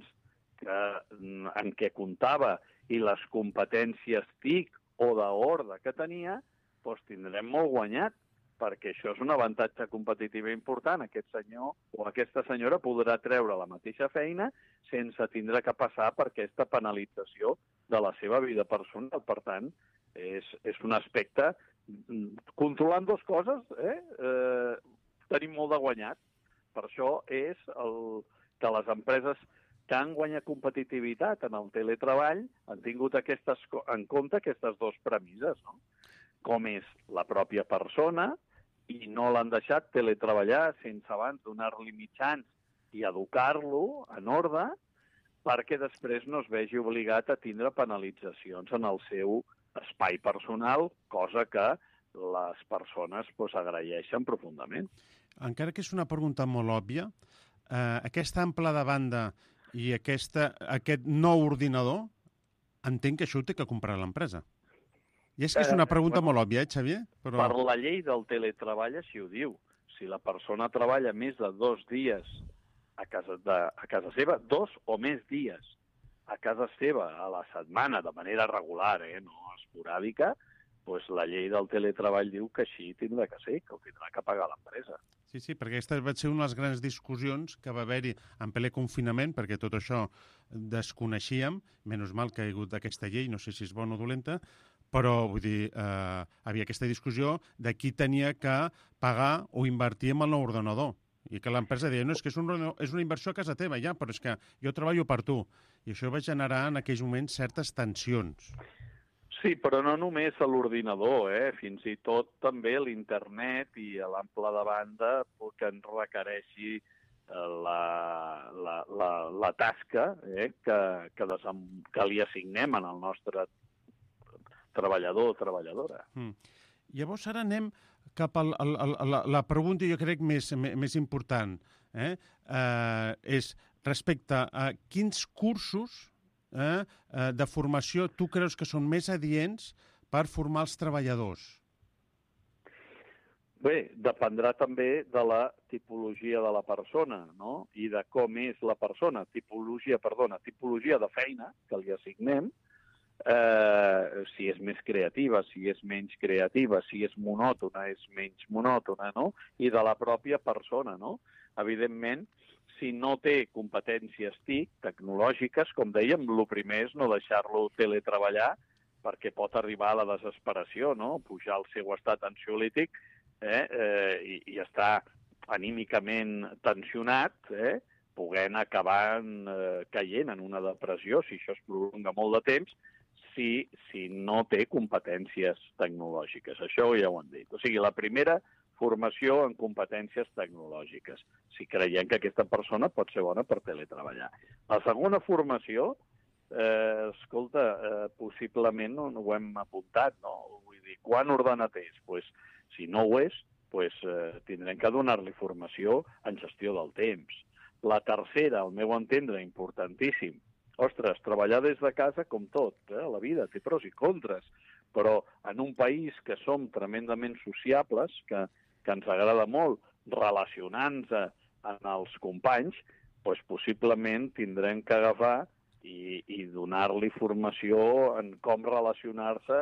en què comptava i les competències TIC o d'ordre que tenia, doncs tindrem molt guanyat, perquè això és un avantatge competitiu important. Aquest senyor o aquesta senyora podrà treure la mateixa feina sense tindre que passar per aquesta penalització de la seva vida personal. Per tant, és un aspecte... Controlant dues coses, tenim molt de guanyat. Per això és que les empreses que han guanyat competitivitat en el teletreball han tingut en compte aquestes dues premisses, no? Com és la pròpia persona, i no l'han deixat teletreballar sense abans donar-li mitjans i educar-lo en ordre, perquè després no es vegi obligat a tindre penalitzacions en el seu espai personal, cosa que les persones agraeixen profundament. Encara que és una pregunta molt òbvia, aquest ample de banda i aquest nou ordinador, entenc que això ho té que comprar l'empresa. I és que és una pregunta molt òbvia, Xavier? Però... Per la llei del teletreball així ho diu. Si la persona treballa més de 2 dies a casa seva, 2 o més dies a casa seva a la setmana, de manera regular, no esporàdica, doncs la llei del teletreball diu que així tindrà que ser, que ho tindrà que pagar l'empresa. Sí, perquè aquesta va ser una de les grans discussions que va haver-hi en ple confinament, perquè tot això desconeixíem, menys mal que hi ha hagut aquesta llei, no sé si és bona o dolenta, però vull dir, havia aquesta discussió de qui tenia que pagar o invertir en el nou ordenador. I que l'empresa deia, no, és que és una inversió a casa teva, ja, però és que jo treballo per tu. I això va generar en aquells moments certes tensions. Sí, però no només a l'ordinador, fins i tot també l'internet i l'ample de banda que en requereixi la tasca que li assignem al nostre treballador o treballadora. Llavors ara anem cap a la pregunta, jo crec, més important. És respecte a quins cursos de formació tu creus que són més adients per formar els treballadors? Bé, dependrà també de la tipologia de la persona, no? I de com és la persona. Tipologia de feina que li assignem, si és més creativa, si és menys creativa, si és monòtona, és menys monòtona, no? I de la pròpia persona, no? Evidentment, si no té competències TIC, tecnològiques, com dèiem, el primer és no deixar-lo teletreballar, perquè pot arribar a la desesperació, no? Pujar al seu estat ansiolític i estar anímicament tensionat, podent acabar caient en una depressió, si això es prolonga molt de temps, si no té competències tecnològiques. Això ja ho hem dit. O sigui, la primera, formació en competències tecnològiques, si creiem que aquesta persona pot ser bona per teletreballar. La segona formació, possiblement no ho hem apuntat, no? Vull dir, quan ordenat és? Si no ho és, tindrem que donar-li formació en gestió del temps. La tercera, al meu entendre, importantíssim. Ostres, treballar des de casa, com tot, la vida té pros i contres, però en un país que som tremendament sociables, que ens agrada molt relacionar-nos amb els companys, possiblement tindrem que agafar i donar-li formació en com relacionar-se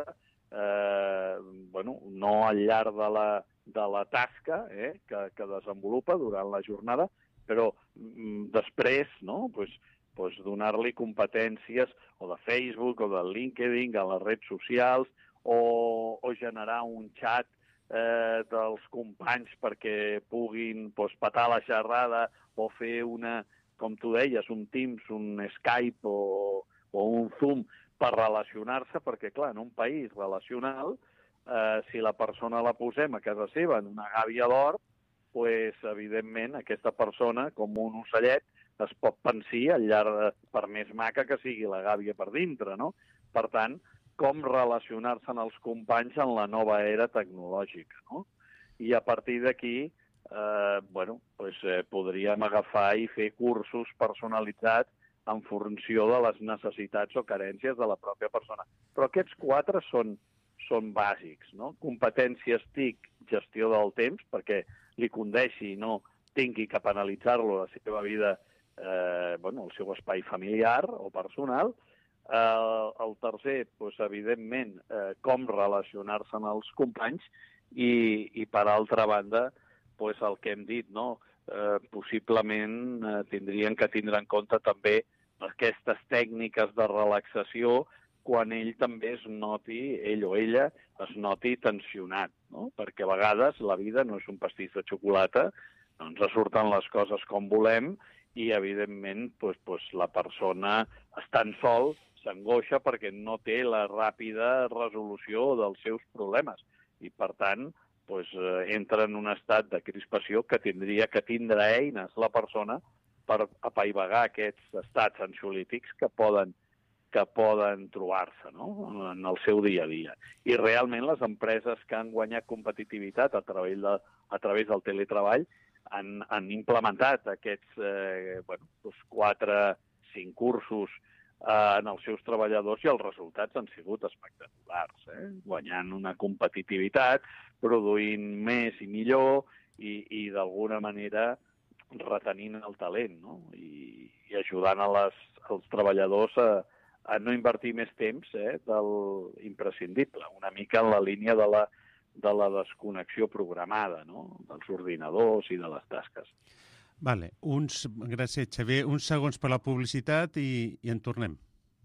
no al llarg de la tasca que desenvolupa durant la jornada, però després donar-li competències o de Facebook o de LinkedIn, a les redes socials, o generar un xat dels companys perquè puguin petar la xerrada o fer com tu deies, un Teams, un Skype o un Zoom per relacionar-se, perquè, clar, en un país relacional, si la persona la posem a casa seva en una gàbia d'or, evidentment, aquesta persona, com un ocellet, es pot pensar al llarg, per més maca que sigui la gàbia per dintre, no? Per tant, com relacionar-se amb els companys en la nova era tecnològica, no? I a partir d'aquí, podríem agafar i fer cursos personalitzats en funció de les necessitats o carències de la pròpia persona. Però aquests 4 són bàsics, no? Competències TIC, gestió del temps, perquè li condeixi i no tingui que penalitzar-lo la seva vida, el seu espai familiar o personal. El tercer, evidentment, com relacionar-se amb els companys i per altra banda, el que hem dit, no? Possiblement tindrien que tindre en compte també aquestes tècniques de relaxació quan ell també ell o ella es noti tensionat, no? Perquè a vegades la vida no és un pastís de xocolata, no ens surten les coses com volem i, evidentment, la persona estant sol s'angoixa perquè no té la ràpida resolució dels seus problemes i, per tant, entra en un estat de crispació que tindria que tindre eines la persona per apaivagar aquests estats ansiolítics que poden trobar-se, no? En el seu dia a dia. I realment les empreses que han guanyat competitivitat a través del teletreball han implementat aquests 4-5 cursos en els seus treballadors i els resultats han sigut espectaculars, guanyant una competitivitat, produint més i millor i d'alguna manera retenint el talent, no? I ajudant els treballadors a no invertir més temps del imprescindible, una mica en la línia de la desconnexió programada, no? Dels ordinadors i de les tasques. Vale. Gràcies, Xavier. Uns segons per la publicitat i en tornem.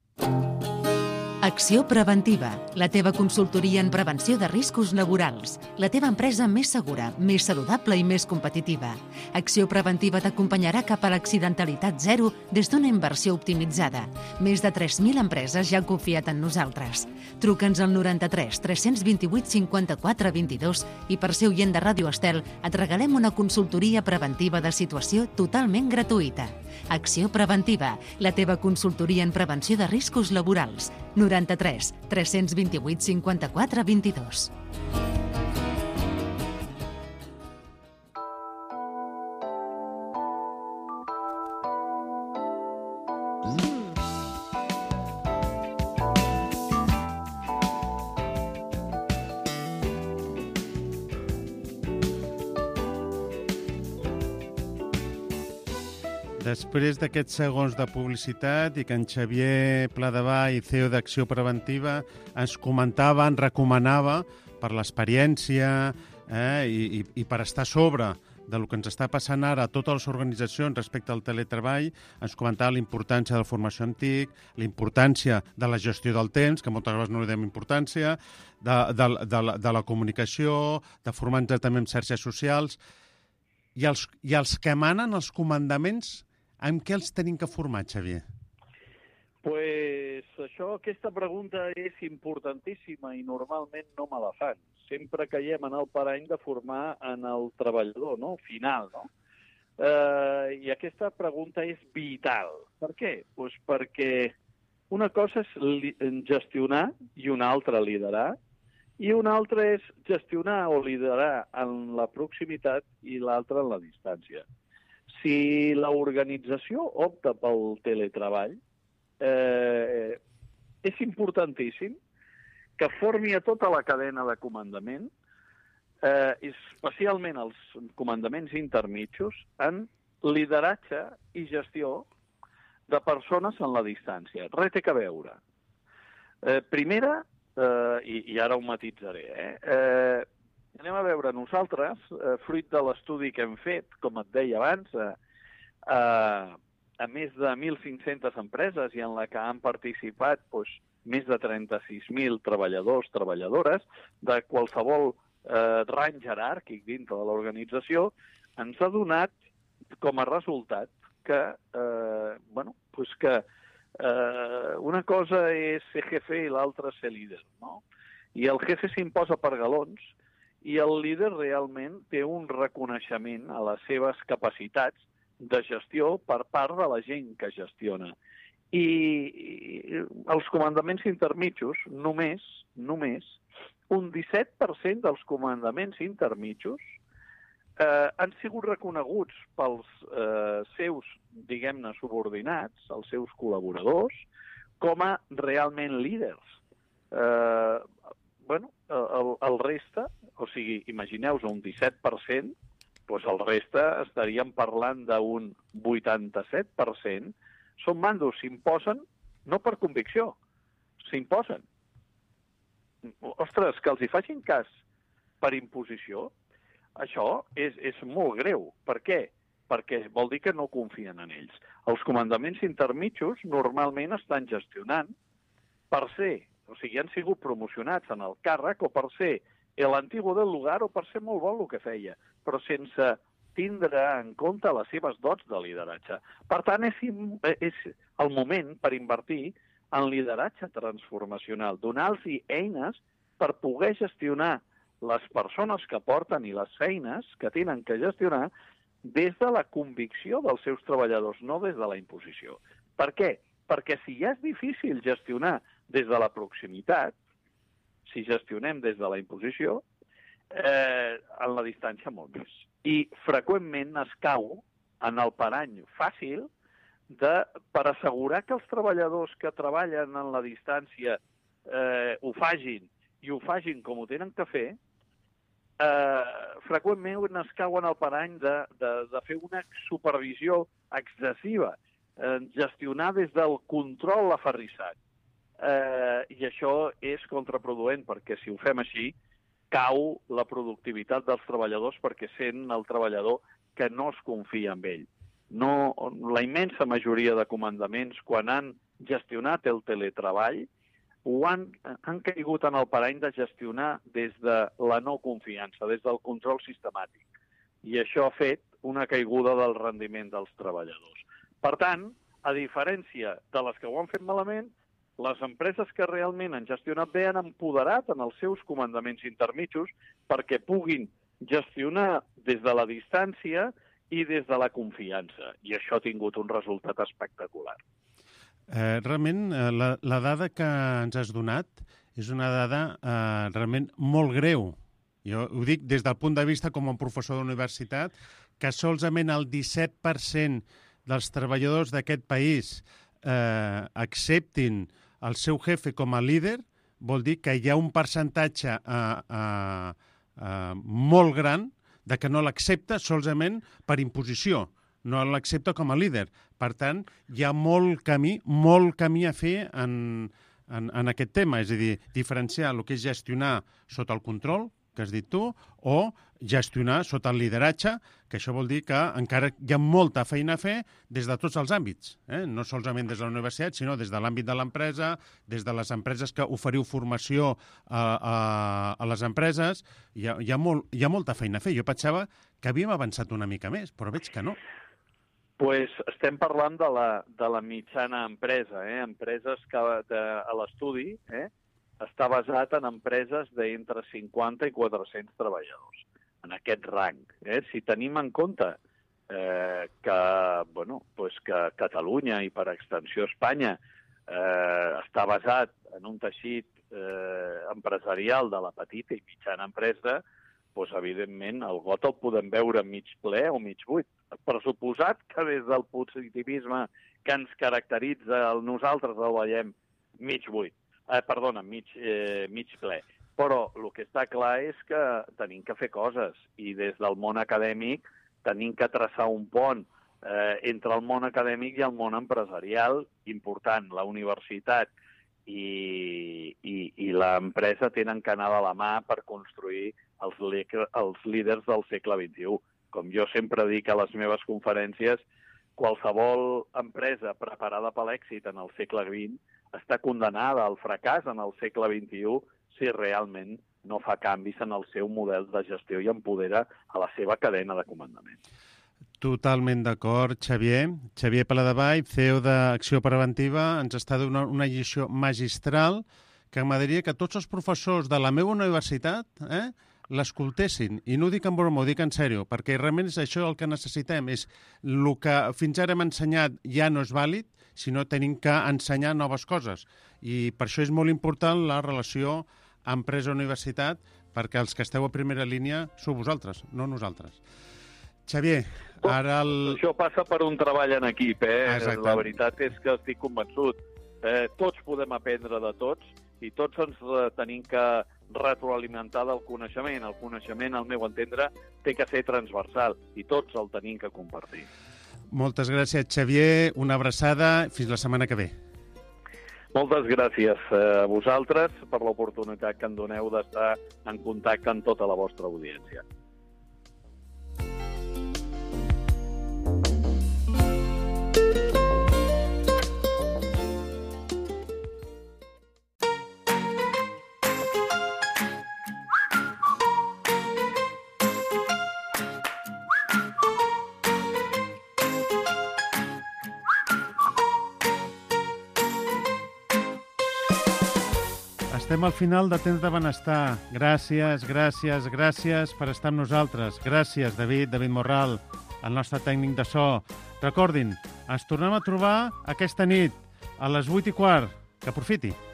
Acció Preventiva, la teva consultoria en prevenció de riscos laborals. La teva empresa més segura, més saludable i més competitiva. Acció Preventiva t'acompanyarà cap a l'accidentalitat zero des d'una inversió optimitzada. Més de 3.000 empreses ja han confiat en nosaltres. Truca'ns al 93 328 54 22 i per ser oient de Ràdio Estel et regalem una consultoria preventiva de situació totalment gratuïta. Acció Preventiva, la teva consultoria en prevenció de riscos laborals. 93 328 54 22. Després d'aquests segons de publicitat i que en Xavier Pladevall, CEO d'Acció Preventiva, ens comentava, ens recomanava per l'experiència i per estar a sobre del que ens està passant ara a totes les organitzacions respecte al teletreball, ens comentava la importància de la formació en TIC, la importància de la gestió del temps, que moltes vegades no li donem importància, de la comunicació, de formar-nos també en xarxes socials, i els que emanen els comandaments, amb què els tenim que formar, Xavier? Aquesta pregunta és importantíssima i normalment no me la fan. Sempre caiem en el parany de formar en el treballador, no? Final, no? I aquesta pregunta és vital. Per què? Perquè una cosa és gestionar i una altra liderar, i una altra és gestionar o liderar en la proximitat i l'altra en la distància. Si l'organització opta pel teletreball, és importantíssim que formi a tota la cadena de comandament, especialment els comandaments intermitjos, en lideratge i gestió de persones en la distància. Res té que veure. Primera, i ara ho matitzaré, anem a veure nosaltres, fruit de l'estudi que hem fet, com et deia abans, a més de 1.500 empreses i en la que han participat més de 36.000 treballadors, treballadores, de qualsevol rang jeràrquic dintre de l'organització, ens ha donat com a resultat que, una cosa és ser jefe i l'altra ser líder, no? I el jefe s'imposa per galons i el líder realment té un reconeixement a les seves capacitats de gestió per part de la gent que gestiona. I els comandaments intermitjos, només un 17% dels comandaments intermitjos han sigut reconeguts pels seus, diguem-ne, subordinats, els seus col·laboradors, com a realment líders. El reste, o sigui, imagineu-vos un 17%, doncs el reste estaríem parlant d'un 87%, són mandos, s'imposen no per convicció, s'imposen. Ostres, que els hi facin cas per imposició, això és molt greu. Per què? Perquè vol dir que no confien en ells. Els comandaments intermitjos normalment estan gestionant per ser, o sigui, han sigut promocionats en el càrrec o per ser l'antigo del lugar o per ser molt bon el que feia, però sense tindre en compte les seves dots de lideratge. Per tant, és el moment per invertir en lideratge transformacional, donar-los eines per poder gestionar les persones que porten i les feines que tenen que gestionar des de la convicció dels seus treballadors, no des de la imposició. Per què? Perquè si ja és difícil gestionar des de la proximitat, si gestionem des de la imposició, en la distància molt més. I freqüentment es cau en el parany fàcil per assegurar que els treballadors que treballen en la distància ho facin com ho tenen que fer, freqüentment es cauen al parany de fer una supervisió excessiva, gestionar des del control aferrissat. I això és contraproduent, perquè si ho fem així, cau la productivitat dels treballadors perquè sent el treballador que no es confia en ell. La immensa majoria de comandaments, quan han gestionat el teletreball, han caigut en el parany de gestionar des de la no confiança, des del control sistemàtic. I això ha fet una caiguda del rendiment dels treballadors. Per tant, a diferència de les que ho han fet malament, les empreses que realment han gestionat bé han empoderat en els seus comandaments intermitjos perquè puguin gestionar des de la distància i des de la confiança. I això ha tingut un resultat espectacular. Realment, la dada que ens has donat és una dada realment molt greu. Jo ho dic des del punt de vista com a professor d'universitat, que solament el 17% dels treballadors d'aquest país acceptin el seu jefe com a líder, vol dir que hi ha un percentatge molt gran de que no l'accepta solament per imposició, no l'accepta com a líder. Per tant, hi ha molt camí a fer en aquest tema, és a dir, diferenciar el que és gestionar sota el control, que has dit tu, o gestionar sota el lideratge, que això vol dir que encara hi ha molta feina a fer des de tots els àmbits, no solament des de la universitat, sinó des de l'àmbit de l'empresa, des de les empreses que oferiu formació a les empreses. Hi ha molta feina a fer. Jo pensava que havíem avançat una mica més, però veig que no. Pues estem parlant de la mitjana empresa, empreses que a l'estudi està basat en empreses d'entre 50 i 400 treballadors, en aquest rang. Si tenim en compte que Catalunya i per extensió Espanya està basat en un teixit empresarial de la petita i mitjana empresa, doncs, evidentment, el got el podem veure mig ple o mig buit. Pressuposat que des del positivisme que ens caracteritza nosaltres el veiem mig buit. Mig ple. Però el que està clar és que tenim que fer coses i des del món acadèmic tenim que traçar un pont entre el món acadèmic i el món empresarial, important. La universitat i l'empresa tenen que anar de la mà per construir els líders del segle XXI. Com jo sempre dic a les meves conferències, qualsevol empresa preparada per l'èxit en el segle XX està condenada al fracàs en el segle XXI si realment no fa canvis en el seu model de gestió i empodera a la seva cadena de comandament. Totalment d'acord, Xavier. Xavier Paladevall, CEO d'Acció Preventiva, ens està donant una lliçó magistral que m'agradaria que tots els professors de la meva universitat l'escoltessin. I no ho dic en broma, ho dic en sèrio, perquè realment és això el que necessitem. És el que fins ara hem ensenyat ja no és vàlid, sinó tenim que ensenyar noves coses. I per això és molt important la relació empresa-universitat, perquè els que esteu a primera línia sou vosaltres, no nosaltres. Xavier, ara Això passa per un treball en equip, Exacte. La veritat és que estic convençut. Tots podem aprendre de tots i tots ens tenim que retroalimentar del coneixement. El coneixement, al meu entendre, té que ser transversal i tots el tenim que compartir. Moltes gràcies, Xavier. Una abraçada. Fins la setmana que ve. Moltes gràcies a vosaltres per l'oportunitat que em doneu d'estar en contacte amb tota la vostra audiència. Estem al final de Temps de Benestar. Gràcies per estar amb nosaltres. Gràcies, David Morral, el nostre tècnic de so. Recordin, ens tornem a trobar aquesta nit a les 8:15. Que aprofiti.